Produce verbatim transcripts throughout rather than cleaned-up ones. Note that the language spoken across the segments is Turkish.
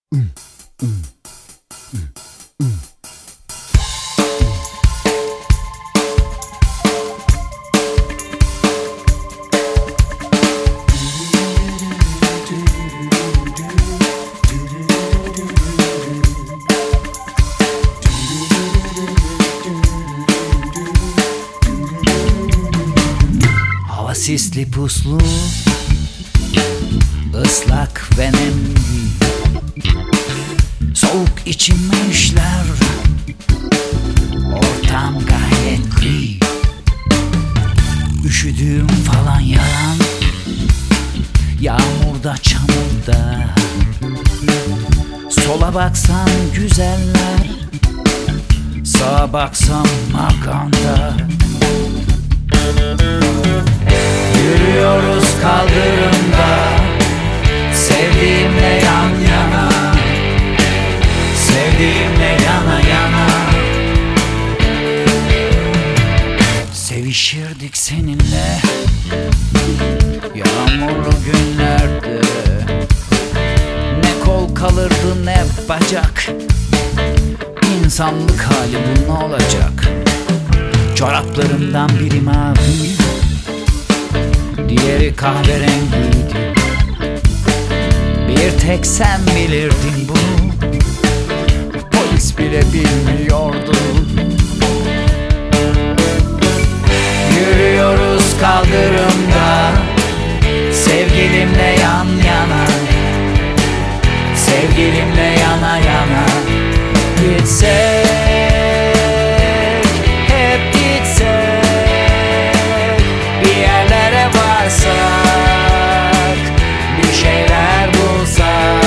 Hava sisli puslu, ıslak ve nemli, soğuk içime işler, ortam gayet gri. Üşüdüğüm falan yalan, yağmurda çamurda. Sola baksan güzeller, sağa baksam makanda. Yürüyoruz kaldırımda, sevdiğimle yan yana, sevdiğimle yana yana. Sevişirdik seninle yağmurlu günlerde. Ne kol kalırdı ne bacak, İnsanlık hali bu ne olacak? Çoraplarımdan biri mavi, diğeri kahverengiydi. Bir tek sen bilirdin bunu, polis bile bilmiyordu. Yürüyoruz kaldırımda, sevgilimle yan yana, sevgilimle yana yana. Gitsek, hep gitsek, bir yerlere varsak, bir şeyler bulsak.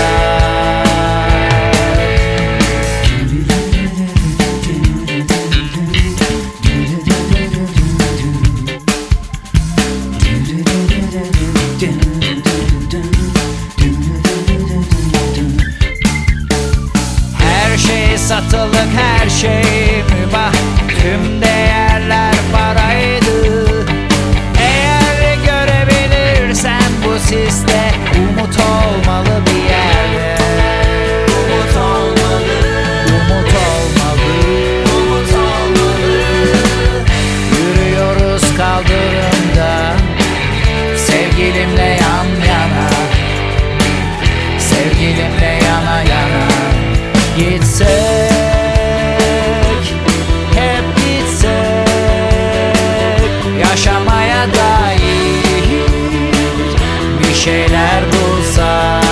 Her şey satılık, her şey mübah, tüm değerler paraydı. Eğer görebilirsen bu siste, umut olmalı bir yerde. Umut olmalı, umut olmalı, umut olmalı. Yürüyoruz kaldırımda, sevgilimle yan yana, sevgilimle yana yana. Gitsek, hep gitsek, yaşamaya dair bir şeyler bulsak.